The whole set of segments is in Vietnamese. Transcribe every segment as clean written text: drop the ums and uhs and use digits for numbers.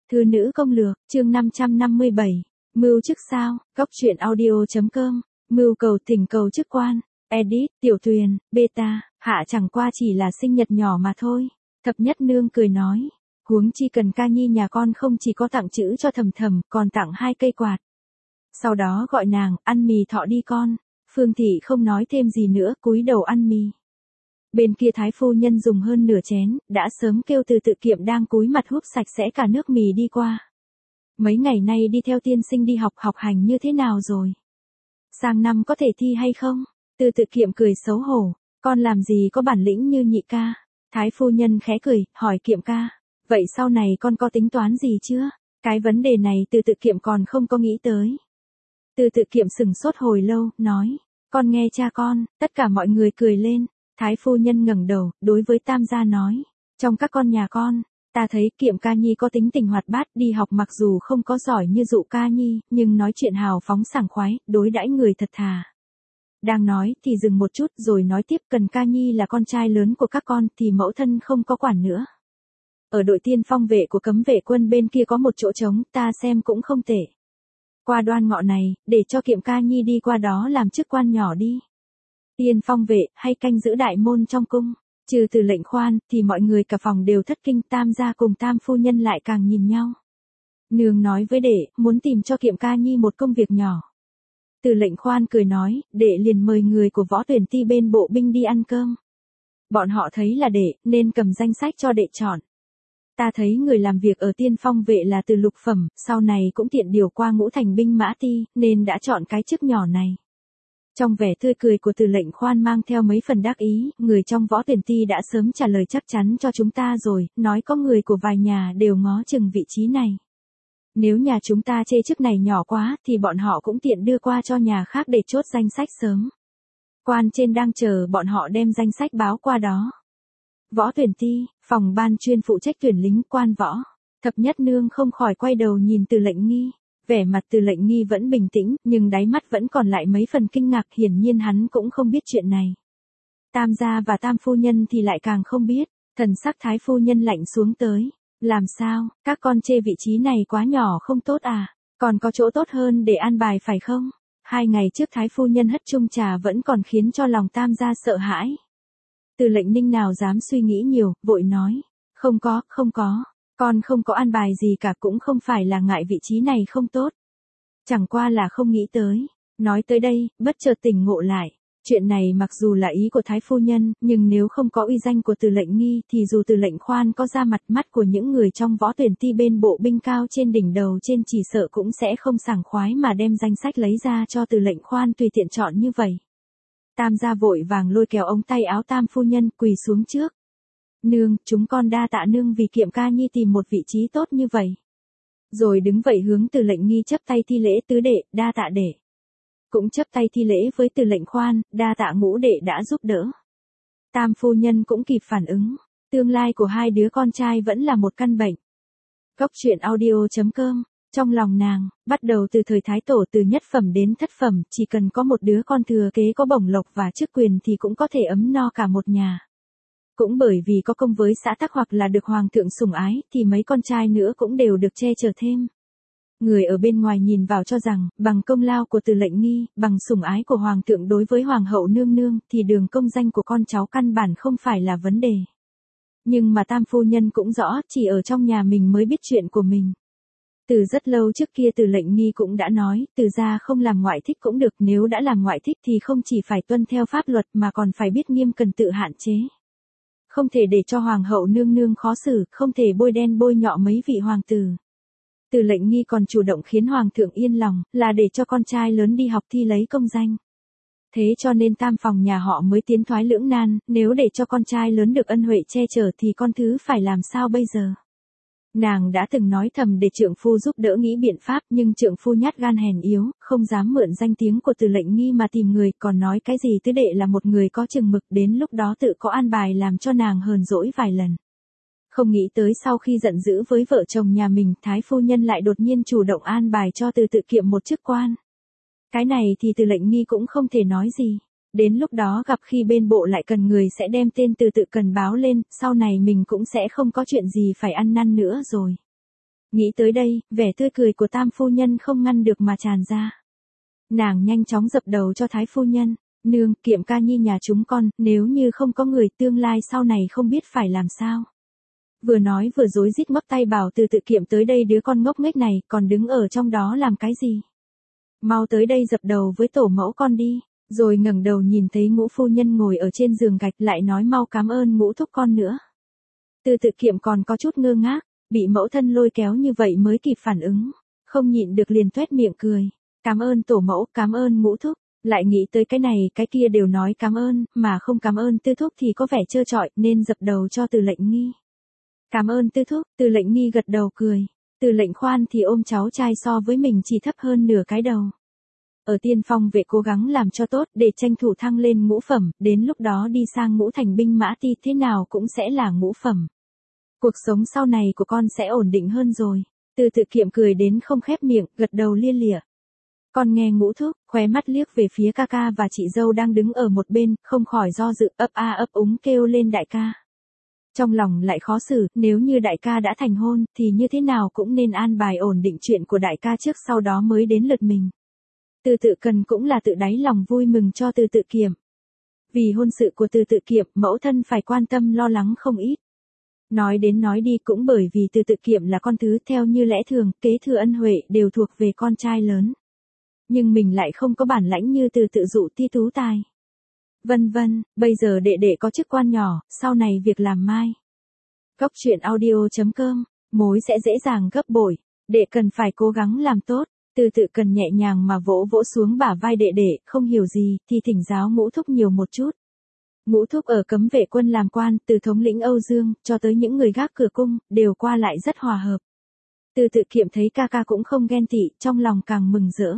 Thư nữ công lược, chương 557. Mưu chức sao, góc truyện audio.com, mưu cầu tình cầu chức quan, edit, tiểu tuyền, beta, hạ chẳng qua chỉ là sinh nhật nhỏ mà thôi. Thập nhất nương cười nói, huống chi cần ca nhi nhà con không chỉ có tặng chữ cho Thầm Thầm, còn tặng 2 cây quạt. Sau đó gọi nàng, ăn mì thọ đi con. Phương Thị không nói thêm gì nữa, cúi đầu ăn mì. Bên kia thái phu nhân dùng hơn nửa chén, đã sớm kêu Từ Tự Kiệm đang cúi mặt húp sạch sẽ cả nước mì đi qua. Mấy ngày nay đi theo tiên sinh đi học hành như thế nào rồi? Sang năm có thể thi hay không? Từ Tự Kiệm cười xấu hổ, con làm gì có bản lĩnh như nhị ca. Thái phu nhân khẽ cười, hỏi Kiệm ca, vậy sau này con có tính toán gì chưa? Cái vấn đề này Từ Tự Kiệm còn không có nghĩ tới. Từ Tự Kiệm sững sốt hồi lâu, nói, con nghe cha con. Tất cả mọi người cười lên. Thái phu nhân ngẩng đầu, đối với Tam gia nói, trong các con nhà con, ta thấy Kiệm ca nhi có tính tình hoạt bát, đi học mặc dù không có giỏi như Dụ ca nhi, nhưng nói chuyện hào phóng sảng khoái, đối đãi người thật thà. Đang nói thì dừng một chút rồi nói tiếp, Cần ca nhi là con trai lớn của các con thì mẫu thân không có quản nữa. Ở đội tiên phong vệ của cấm vệ quân bên kia có một chỗ trống, ta xem cũng không tệ. Qua Đoan Ngọ này, để cho Kiệm ca nhi đi qua đó làm chức quan nhỏ đi. Tiên phong vệ, hay canh giữ đại môn trong cung, trừ Từ Lệnh Khoan, thì mọi người cả phòng đều thất kinh. Tam gia cùng Tam phu nhân lại càng nhìn nhau. Nương nói với đệ, muốn tìm cho Kiệm ca nhi một công việc nhỏ. Từ Lệnh Khoan cười nói, đệ liền mời người của Võ Tuyển Ti bên bộ binh đi ăn cơm. Bọn họ thấy là đệ, nên cầm danh sách cho đệ chọn. Ta thấy người làm việc ở tiên phong vệ là từ lục phẩm, sau này cũng tiện điều qua Ngũ Thành binh mã ti, nên đã chọn cái chức nhỏ này. Trong vẻ tươi cười của Từ Lệnh Khoan mang theo mấy phần đắc ý, người trong Võ Tuyển Ti đã sớm trả lời chắc chắn cho chúng ta rồi, nói có người của vài nhà đều ngó chừng vị trí này. Nếu nhà chúng ta chê chức này nhỏ quá, thì bọn họ cũng tiện đưa qua cho nhà khác để chốt danh sách sớm. Quan trên đang chờ bọn họ đem danh sách báo qua đó. Võ Tuyển Ti, phòng ban chuyên phụ trách tuyển lính quan võ. Thập nhất nương không khỏi quay đầu nhìn Từ Lệnh Nghi. Vẻ mặt Từ Lệnh Nghi vẫn bình tĩnh, nhưng đáy mắt vẫn còn lại mấy phần kinh ngạc, hiển nhiên hắn cũng không biết chuyện này. Tam gia và Tam phu nhân thì lại càng không biết, thần sắc Thái phu nhân lạnh xuống tới. Làm sao, các con chê vị trí này quá nhỏ không tốt à, còn có chỗ tốt hơn để an bài phải không? 2 ngày trước Thái phu nhân hất chung trà vẫn còn khiến cho lòng Tam gia sợ hãi. Từ Lệnh Ninh nào dám suy nghĩ nhiều, vội nói, không có, con không có an bài gì cả, cũng không phải là ngại vị trí này không tốt. Chẳng qua là không nghĩ tới. Nói tới đây, bất chợt tỉnh ngộ lại. Chuyện này mặc dù là ý của Thái phu nhân, nhưng nếu không có uy danh của Từ Lệnh Nghi thì dù Từ Lệnh Khoan có ra mặt, mắt của những người trong Võ Tuyển Ti bên bộ binh cao trên đỉnh đầu trên chỉ sợ cũng sẽ không sảng khoái mà đem danh sách lấy ra cho Từ Lệnh Khoan tùy tiện chọn như vậy. Tam gia vội vàng lôi kéo ống tay áo Tam phu nhân, quỳ xuống trước. Nương, chúng con đa tạ nương vì Kiệm ca nhi tìm một vị trí tốt như vậy. Rồi đứng vậy hướng Từ Lệnh Nghi chắp tay thi lễ, tứ đệ, đa tạ đệ. Cũng chắp tay thi lễ với Từ Lệnh Khoan, đa tạ ngũ đệ đã giúp đỡ. Tam phu nhân cũng kịp phản ứng, tương lai của 2 đứa con trai vẫn là một căn bệnh. Góc truyện audio.com, trong lòng nàng, bắt đầu từ thời Thái Tổ từ nhất phẩm đến thất phẩm, chỉ cần có một đứa con thừa kế có bổng lộc và chức quyền thì cũng có thể ấm no cả một nhà. Cũng bởi vì có công với xã tắc hoặc là được hoàng thượng sủng ái, thì mấy con trai nữa cũng đều được che chở thêm. Người ở bên ngoài nhìn vào cho rằng, bằng công lao của Từ Lệnh Nghi, bằng sủng ái của hoàng thượng đối với hoàng hậu nương nương, thì đường công danh của con cháu căn bản không phải là vấn đề. Nhưng mà Tam phu nhân cũng rõ, chỉ ở trong nhà mình mới biết chuyện của mình. Từ rất lâu trước kia Từ Lệnh Nghi cũng đã nói, Từ gia không làm ngoại thích cũng được, nếu đã làm ngoại thích thì không chỉ phải tuân theo pháp luật mà còn phải biết nghiêm cần tự hạn chế. Không thể để cho hoàng hậu nương nương khó xử, không thể bôi đen bôi nhọ mấy vị hoàng tử. Từ Lệnh Nghi còn chủ động khiến hoàng thượng yên lòng, là để cho con trai lớn đi học thi lấy công danh. Thế cho nên tam phòng nhà họ mới tiến thoái lưỡng nan, nếu để cho con trai lớn được ân huệ che chở thì con thứ phải làm sao bây giờ? Nàng đã từng nói thầm để trượng phu giúp đỡ nghĩ biện pháp, nhưng trượng phu nhát gan hèn yếu, không dám mượn danh tiếng của Từ Lệnh Nghi mà tìm người, còn nói cái gì tứ đệ là một người có chừng mực, đến lúc đó tự có an bài làm cho nàng hờn dỗi vài lần. Không nghĩ tới sau khi giận dữ với vợ chồng nhà mình, Thái phu nhân lại đột nhiên chủ động an bài cho Từ Tự Kiệm một chức quan. Cái này thì Từ Lệnh Nghi cũng không thể nói gì. Đến lúc đó gặp khi bên bộ lại cần người sẽ đem tên Từ Tự cần báo lên, sau này mình cũng sẽ không có chuyện gì phải ăn năn nữa rồi. Nghĩ tới đây, vẻ tươi cười của Tam phu nhân không ngăn được mà tràn ra. Nàng nhanh chóng dập đầu cho Thái phu nhân, nương, Kiệm ca nhi nhà chúng con, nếu như không có người tương lai sau này không biết phải làm sao. Vừa nói vừa rối rít mấp tay bảo Từ Tự Kiệm tới đây, đứa con ngốc nghếch này, còn đứng ở trong đó làm cái gì? Mau tới đây dập đầu với tổ mẫu con đi, rồi ngẩng đầu nhìn thấy Ngũ phu nhân ngồi ở trên giường gạch lại nói mau cảm ơn Ngũ thúc con nữa. Từ Tự Kiệm còn có chút ngơ ngác, bị mẫu thân lôi kéo như vậy mới kịp phản ứng, không nhịn được liền toét miệng cười. Cảm ơn tổ mẫu, cảm ơn Ngũ thúc, lại nghĩ tới cái này cái kia đều nói cảm ơn, mà không cảm ơn Tư thúc thì có vẻ trơ trọi, nên dập đầu cho Từ Lệnh Nghi. Cảm ơn Tư thúc, Từ Lệnh Nghi gật đầu cười. Từ Lệnh Khoan thì ôm cháu trai so với mình chỉ thấp hơn nửa cái đầu. Ở Tiên Phong vệ cố gắng làm cho tốt để tranh thủ thăng lên ngũ phẩm, đến lúc đó đi sang ngũ thành binh mã ti thế nào cũng sẽ là ngũ phẩm. Cuộc sống sau này của con sẽ ổn định hơn rồi. Từ Tự Kiệm cười đến không khép miệng, gật đầu lia lịa. Con nghe Ngũ thúc, khóe mắt liếc về phía ca ca và chị dâu đang đứng ở một bên, không khỏi do dự, ấp a ấp úng kêu lên đại ca. Trong lòng lại khó xử, nếu như đại ca đã thành hôn, thì như thế nào cũng nên an bài ổn định chuyện của đại ca trước sau đó mới đến lượt mình. Từ Tự Cần cũng là tự đáy lòng vui mừng cho Từ Tự Kiệm. Vì hôn sự của Từ Tự Kiệm, mẫu thân phải quan tâm lo lắng không ít. Nói đến nói đi cũng bởi vì Từ Tự Kiệm là con thứ, theo như lẽ thường, kế thừa ân huệ đều thuộc về con trai lớn. Nhưng mình lại không có bản lãnh như Từ Tự Dụ ti tú tài. Vân vân, bây giờ đệ đệ có chức quan nhỏ, sau này việc làm mai. Góc truyện audio.com, mối sẽ dễ dàng gấp bội, đệ cần phải cố gắng làm tốt. Từ Tự Cần nhẹ nhàng mà vỗ vỗ xuống bả vai đệ đệ, không hiểu gì, thì thỉnh giáo Ngũ thúc nhiều một chút. Ngũ thúc ở cấm vệ quân làm quan, từ thống lĩnh Âu Dương, cho tới những người gác cửa cung, đều qua lại rất hòa hợp. Từ Tự Kiệm thấy ca ca cũng không ghen tị, trong lòng càng mừng rỡ.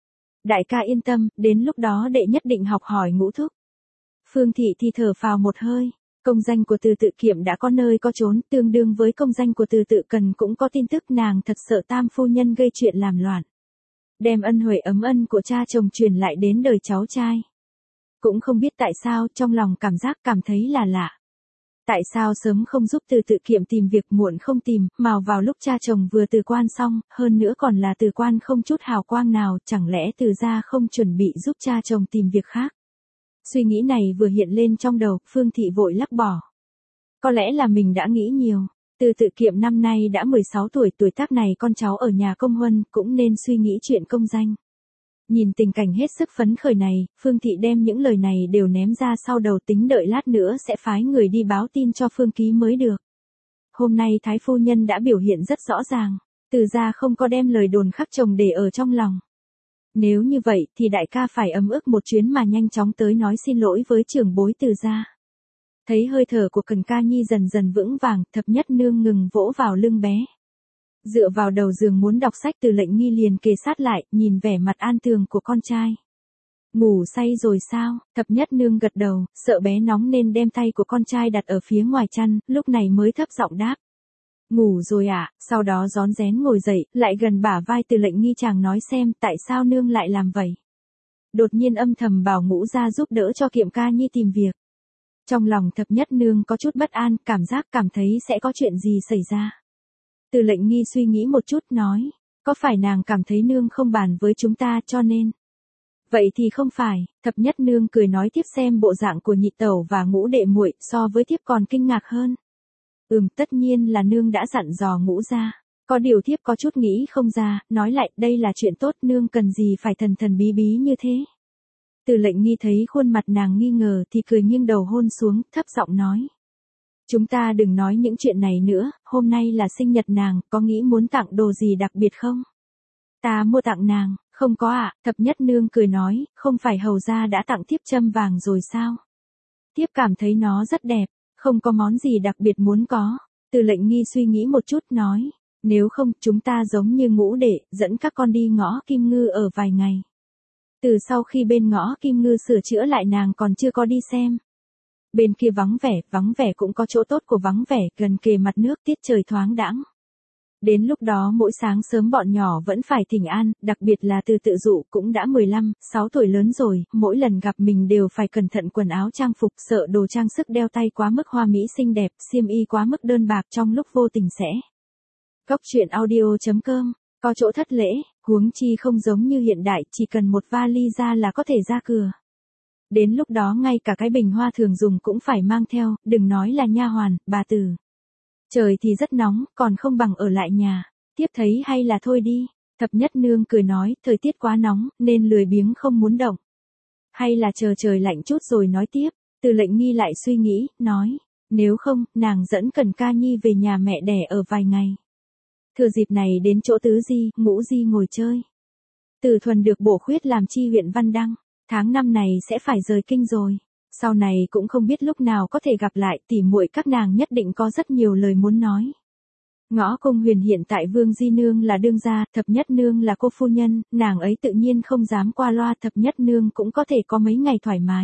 Đại ca yên tâm, đến lúc đó đệ nhất định học hỏi Ngũ thúc. Phương Thị thì thở phào một hơi, công danh của Từ Tự Kiệm đã có nơi có chốn, tương đương với công danh của Từ Tự Cần cũng có tin tức, nàng thật sợ Tam phu nhân gây chuyện làm loạn. Đem ân huệ ấm ân của cha chồng truyền lại đến đời cháu trai. Cũng không biết tại sao, trong lòng cảm thấy là lạ. Tại sao sớm không giúp Từ Tự Kiệm tìm việc, muộn không tìm, mà vào lúc cha chồng vừa từ quan xong, hơn nữa còn là từ quan không chút hào quang nào, chẳng lẽ Từ gia không chuẩn bị giúp cha chồng tìm việc khác. Suy nghĩ này vừa hiện lên trong đầu, Phương Thị vội lắc bỏ. Có lẽ là mình đã nghĩ nhiều. Từ Tự Kiệm năm nay đã 16 tuổi, tuổi tác này con cháu ở nhà công huân cũng nên suy nghĩ chuyện công danh. Nhìn tình cảnh hết sức phấn khởi này, Phương Thị đem những lời này đều ném ra sau đầu, tính đợi lát nữa sẽ phái người đi báo tin cho Phương Ký mới được. Hôm nay Thái phu nhân đã biểu hiện rất rõ ràng, Từ gia không có đem lời đồn khắc chồng để ở trong lòng. Nếu như vậy thì đại ca phải ấm ức một chuyến mà nhanh chóng tới nói xin lỗi với trưởng bối Từ gia. Thấy hơi thở của Cần Ca Nhi dần dần vững vàng, Thập Nhất Nương ngừng vỗ vào lưng bé. Dựa vào đầu giường muốn đọc sách, Từ Lệnh Nghi liền kề sát lại, nhìn vẻ mặt an tường của con trai. Ngủ say rồi sao? Thập Nhất Nương gật đầu, sợ bé nóng nên đem tay của con trai đặt ở phía ngoài chăn, lúc này mới thấp giọng đáp. Ngủ rồi ạ, sau đó rón rén ngồi dậy, lại gần bả vai Từ Lệnh Nghi chàng nói xem tại sao nương lại làm vậy. Đột nhiên âm thầm bảo Ngũ ra giúp đỡ cho Kiệm Ca Nhi tìm việc. Trong lòng Thập Nhất Nương có chút bất an, cảm thấy sẽ có chuyện gì xảy ra. Từ Lệnh Nghi suy nghĩ một chút nói, có phải nàng cảm thấy nương không bàn với chúng ta cho nên. Vậy thì không phải, Thập Nhất Nương cười nói tiếp, xem bộ dạng của nhị tẩu và Ngũ đệ muội so với thiếp còn kinh ngạc hơn. Tất nhiên là nương đã dặn dò Ngũ ra. Có điều thiếp có chút nghĩ không ra, nói lại đây là chuyện tốt, nương cần gì phải thần thần bí bí như thế. Từ Lệnh Nghi thấy khuôn mặt nàng nghi ngờ thì cười nghiêng đầu hôn xuống, thấp giọng nói. Chúng ta đừng nói những chuyện này nữa, hôm nay là sinh nhật nàng, có nghĩ muốn tặng đồ gì đặc biệt không? Ta mua tặng nàng, không có ạ, Thập Nhất Nương cười nói, không phải hầu gia đã tặng thiếp châm vàng rồi sao? Thiếp cảm thấy nó rất đẹp, không có món gì đặc biệt muốn có. Từ Lệnh Nghi suy nghĩ một chút nói, nếu không chúng ta giống như Ngũ đệ, dẫn các con đi ngõ Kim Ngư ở vài ngày. Từ sau khi bên ngõ Kim Ngư sửa chữa lại nàng còn chưa có đi xem. Bên kia vắng vẻ cũng có chỗ tốt của vắng vẻ, gần kề mặt nước, tiết trời thoáng đãng. Đến lúc đó mỗi sáng sớm bọn nhỏ vẫn phải thỉnh an, đặc biệt là Từ Tự Dụ cũng đã 15, 6 tuổi lớn rồi, mỗi lần gặp mình đều phải cẩn thận quần áo trang phục, sợ đồ trang sức đeo tay quá mức hoa mỹ xinh đẹp, xiêm y quá mức đơn bạc trong lúc vô tình sẽ Cóc truyện audio.com, có chỗ thất lễ, huống chi không giống như hiện đại, chỉ cần một vali ra là có thể ra cửa. Đến lúc đó ngay cả cái bình hoa thường dùng cũng phải mang theo, đừng nói là nha hoàn, bà tử. Trời thì rất nóng, còn không bằng ở lại nhà. Tiếp thấy hay là thôi đi. Thập nhất nương cười nói, thời tiết quá nóng, nên lười biếng không muốn động. Hay là chờ trời lạnh chút rồi nói tiếp. Từ Lệnh Nghi lại suy nghĩ, nói, nếu không, nàng dẫn Cần Ca Nhi về nhà mẹ đẻ ở vài ngày. Thừa dịp này đến chỗ Tứ Di, Ngũ Di ngồi chơi. Từ Thuần được bổ khuyết làm chi huyện Văn Đăng, tháng 5 này sẽ phải rời kinh rồi. Sau này cũng không biết lúc nào có thể gặp lại, tỉ muội các nàng nhất định có rất nhiều lời muốn nói. Ngõ Công Huyền hiện tại Vương Di Nương là đương gia, Thập Nhất Nương là cô phu nhân, nàng ấy tự nhiên không dám qua loa, Thập Nhất Nương cũng có thể có mấy ngày thoải mái.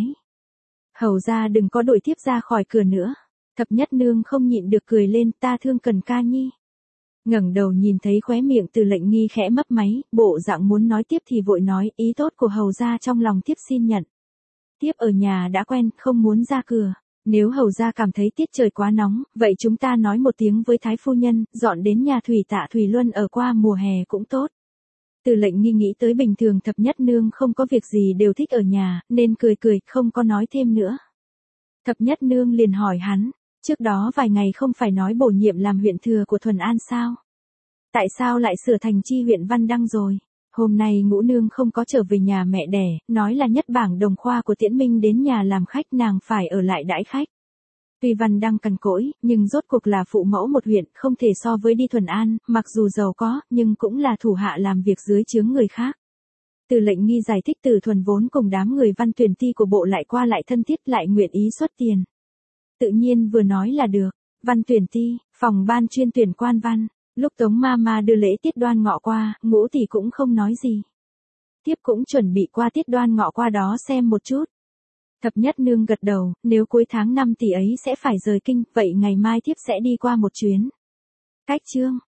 Hầu ra đừng có đuổi tiếp ra khỏi cửa nữa. Thập Nhất Nương không nhịn được cười lên, ta thương Cần Ca Nhi. Ngẩng đầu nhìn thấy khóe miệng Từ Lệnh Nghi khẽ mấp máy, bộ dạng muốn nói tiếp thì vội nói, ý tốt của hầu gia trong lòng thiếp xin nhận. Thiếp ở nhà đã quen, không muốn ra cửa. Nếu hầu gia cảm thấy tiết trời quá nóng, vậy chúng ta nói một tiếng với thái phu nhân, dọn đến nhà Thủy Tạ Thủy Luân ở qua mùa hè cũng tốt. Từ Lệnh Nghi nghĩ tới bình thường Thập Nhất Nương không có việc gì đều thích ở nhà, nên cười cười, không có nói thêm nữa. Thập Nhất Nương liền hỏi hắn, trước đó vài ngày không phải nói bổ nhiệm làm huyện thừa của Thuần An sao? Tại sao lại sửa thành chi huyện Văn Đăng rồi? Hôm nay Ngũ Nương không có trở về nhà mẹ đẻ, nói là nhất bảng đồng khoa của Tiễn Minh đến nhà làm khách, nàng phải ở lại đãi khách. Tuy Văn Đăng cằn cỗi, nhưng rốt cuộc là phụ mẫu một huyện, không thể so với đi Thuần An, mặc dù giàu có, nhưng cũng là thủ hạ làm việc dưới chướng người khác. Từ Lệnh Nghi giải thích Từ Thuần vốn cùng đám người Văn Tuyển Ti của bộ lại qua lại thân thiết, lại nguyện ý xuất tiền. Tự nhiên vừa nói là được. Văn Tuyển Ti, phòng ban chuyên tuyển quan văn. Lúc Tống Mama đưa lễ tiết Đoan Ngọ qua, Ngũ thì cũng không nói gì. Tiếp cũng chuẩn bị qua tiết Đoan Ngọ qua đó xem một chút. Thập Nhất Nương gật đầu, nếu cuối tháng 5 tỷ ấy sẽ phải rời kinh, vậy ngày mai thiếp sẽ đi qua một chuyến. Cách chương.